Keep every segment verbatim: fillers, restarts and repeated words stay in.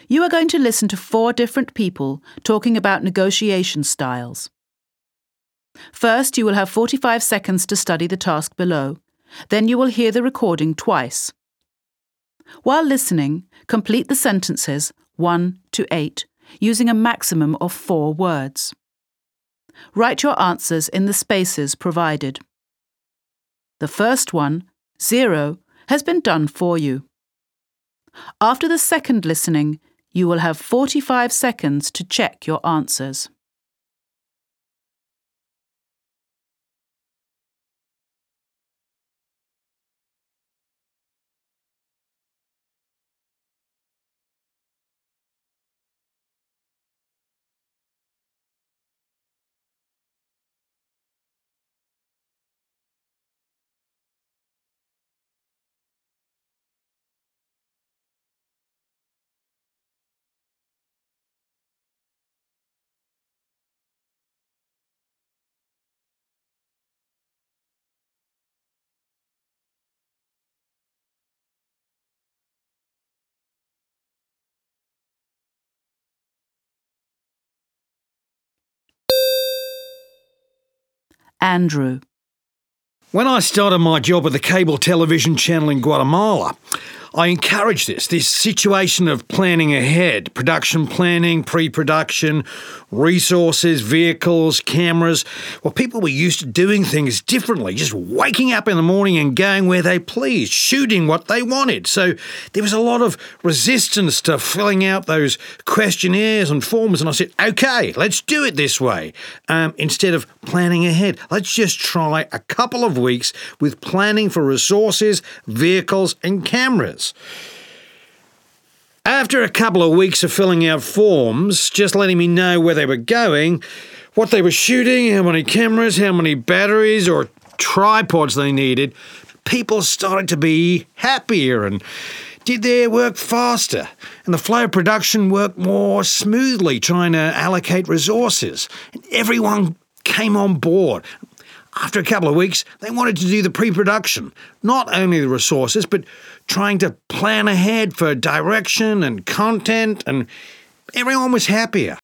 You are going to listen to four different people talking about negotiation styles. First, you will have forty-five seconds to study the task below. Then you will hear the recording twice. While listening, complete the sentences one to eight using a maximum of four words. Write your answers in the spaces provided. The first one, zero, has been done for you. After the second listening, you will have forty-five seconds to check your answers. Andrew. When I started my job at the cable television channel in Guatemala, I encouraged this, this situation of planning ahead, production planning, pre-production, resources, vehicles, cameras. Well, people were used to doing things differently, just waking up in the morning and going where they pleased, shooting what they wanted. So there was a lot of resistance to filling out those questionnaires and forms. And I said, okay, let's do it this way. Um, instead of planning ahead, let's just try a couple of weeks with planning for resources, vehicles and cameras. After a couple of weeks of filling out forms, just letting me know where they were going, what they were shooting, how many cameras, how many batteries or tripods they needed, people started to be happier and did their work faster. And the flow of production worked more smoothly, trying to allocate resources. And everyone came on board. After a couple of weeks, they wanted to do the pre-production, not only the resources, but trying to plan ahead for direction and content, and everyone was happier.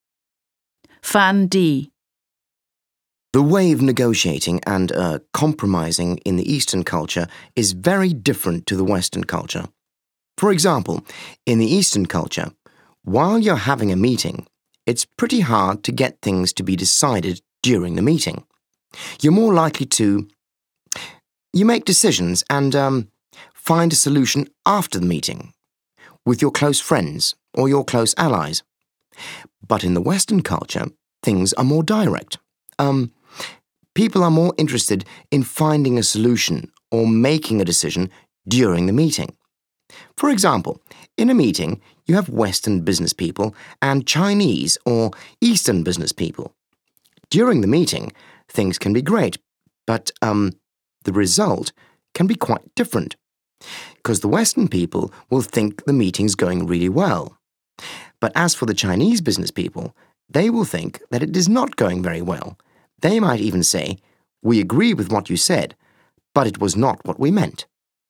Fan D. The way of negotiating and uh, compromising in the Eastern culture is very different to the Western culture. For example, in the Eastern culture, while you're having a meeting, it's pretty hard to get things to be decided during the meeting. You're more likely to... You make decisions and um, find a solution after the meeting, with your close friends or your close allies. But in the Western culture, things are more direct. Um, people are more interested in finding a solution or making a decision during the meeting. For example, in a meeting, you have Western business people and Chinese or Eastern business people. During the meeting, things can be great, but um, the result can be quite different, because the Western people will think the meeting's going really well. But as for the Chinese business people, they will think that it is not going very well. They might even say, "We agree with what you said, but it was not what we meant."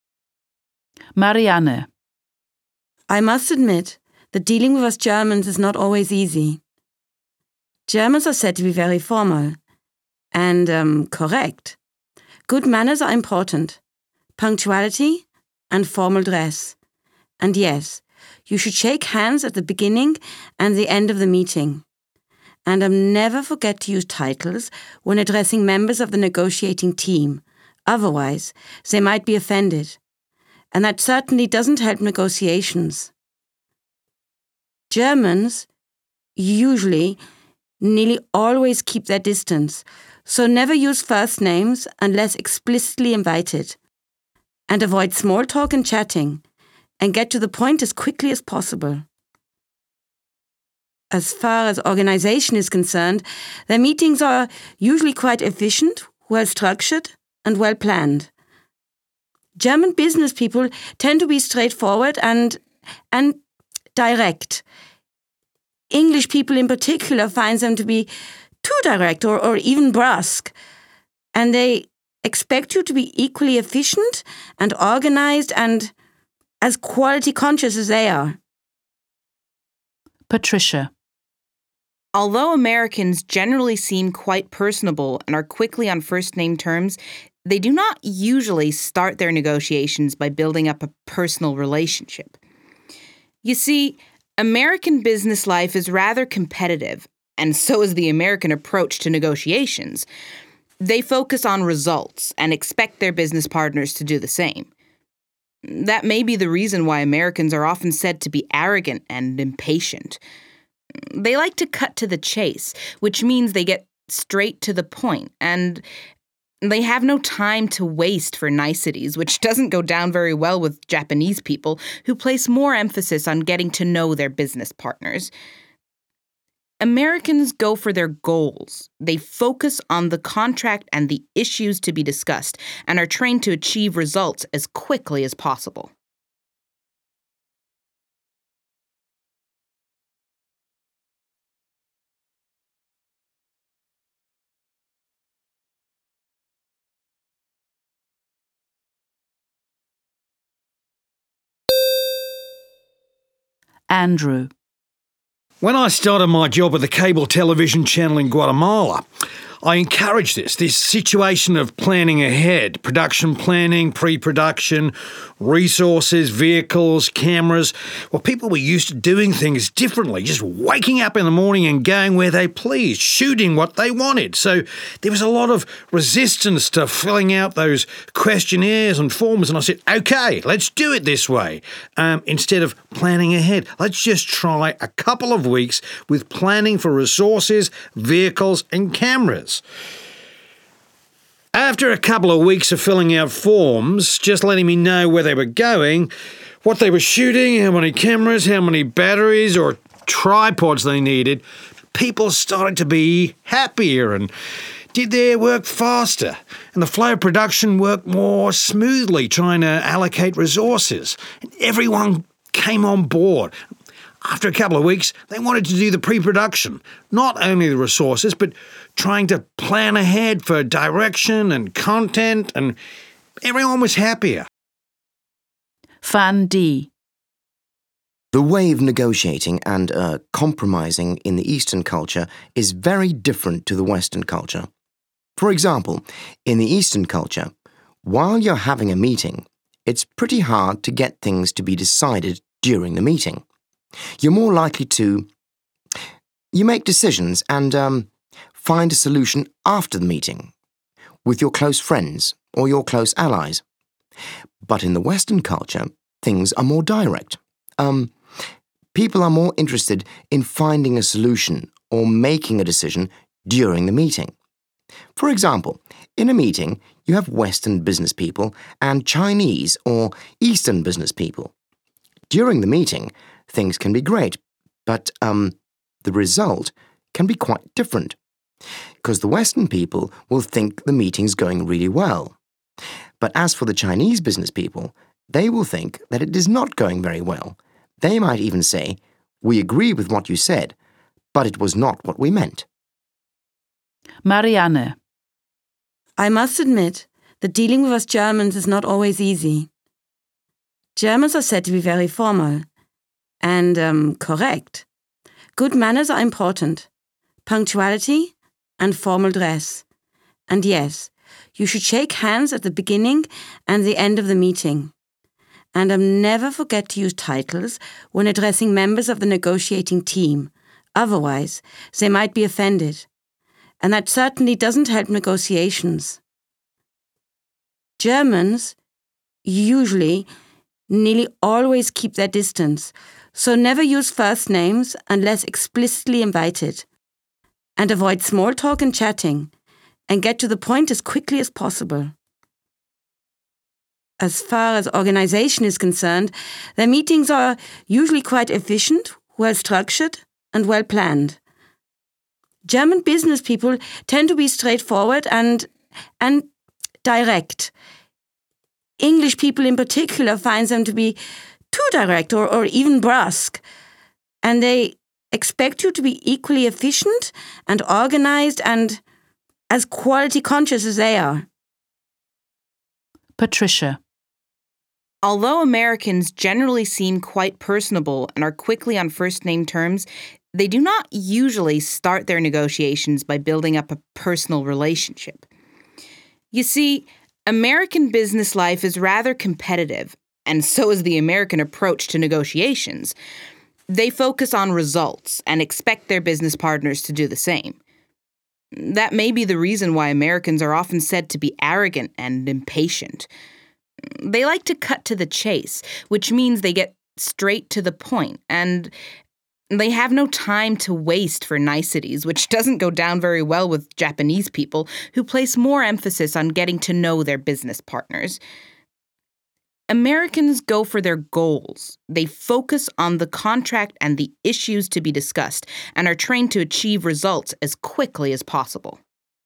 Marianne. I must admit that dealing with us Germans is not always easy. Germans are said to be very formal and um, correct. Good manners are important, punctuality and formal dress. And yes, you should shake hands at the beginning and the end of the meeting. And um, never forget to use titles when addressing members of the negotiating team. Otherwise, they might be offended. And that certainly doesn't help negotiations. Germans usually nearly always keep their distance, so never use first names unless explicitly invited. And avoid small talk and chatting, and get to the point as quickly as possible. As far as organization is concerned, their meetings are usually quite efficient, well-structured, and well-planned. German business people tend to be straightforward and, and direct. English people in particular find them to be too direct or, or even brusque. And they expect you to be equally efficient and organized and as quality conscious as they are. Patricia. Although Americans generally seem quite personable and are quickly on first-name terms, they do not usually start their negotiations by building up a personal relationship. You see, American business life is rather competitive, and so is the American approach to negotiations. They focus on results and expect their business partners to do the same. That may be the reason why Americans are often said to be arrogant and impatient. They like to cut to the chase, which means they get straight to the point, and they have no time to waste for niceties, which doesn't go down very well with Japanese people, who place more emphasis on getting to know their business partners. Americans go for their goals. They focus on the contract and the issues to be discussed, and are trained to achieve results as quickly as possible. Andrew. When I started my job at the cable television channel in Guatemala, I encouraged this, this situation of planning ahead, production planning, pre-production, resources, vehicles, cameras. Well, people were used to doing things differently, just waking up in the morning and going where they pleased, shooting what they wanted. So there was a lot of resistance to filling out those questionnaires and forms, and I said, okay, let's do it this way. Um, instead of planning ahead, let's just try a couple of weeks with planning for resources, vehicles, and cameras. After a couple of weeks of filling out forms, just letting me know where they were going, what they were shooting, how many cameras, how many batteries or tripods they needed, people started to be happier and did their work faster. And the flow of production worked more smoothly, trying to allocate resources. And everyone came on board. After a couple of weeks, they wanted to do the pre-production, not only the resources, but trying to plan ahead for direction and content, and everyone was happier. Fan D. The way of negotiating and uh, compromising in the Eastern culture is very different to the Western culture. For example, in the Eastern culture, while you're having a meeting, it's pretty hard to get things to be decided during the meeting. You're more likely to... You make decisions and um, find a solution after the meeting, with your close friends or your close allies. But in the Western culture, things are more direct. Um, people are more interested in finding a solution or making a decision during the meeting. For example, in a meeting, you have Western business people and Chinese or Eastern business people. During the meeting, things can be great, but um, the result can be quite different, because the Western people will think the meeting's going really well. But as for the Chinese business people, they will think that it is not going very well. They might even say, "We agree with what you said, but it was not what we meant." Marianne. I must admit that dealing with us Germans is not always easy. Germans are said to be very formal and um, correct. Good manners are important, punctuality and formal dress. And yes, you should shake hands at the beginning and the end of the meeting. And um, never forget to use titles when addressing members of the negotiating team. Otherwise, they might be offended. And that certainly doesn't help negotiations. Germans usually nearly always keep their distance, so never use first names unless explicitly invited. And avoid small talk and chatting, and get to the point as quickly as possible. As far as organization is concerned, their meetings are usually quite efficient, well structured, and well planned. German business people tend to be straightforward and and direct. English people in particular find them to be too direct or, or even brusque, and they expect you to be equally efficient and organized and as quality conscious as they are. Patricia. Although Americans generally seem quite personable and are quickly on first-name terms, they do not usually start their negotiations by building up a personal relationship. You see, American business life is rather competitive, and so is the American approach to negotiations. They focus on results and expect their business partners to do the same. That may be the reason why Americans are often said to be arrogant and impatient. They like to cut to the chase, which means they get straight to the point, and they have no time to waste for niceties, which doesn't go down very well with Japanese people, who place more emphasis on getting to know their business partners. Americans go for their goals. They focus on the contract and the issues to be discussed, and are trained to achieve results as quickly as possible.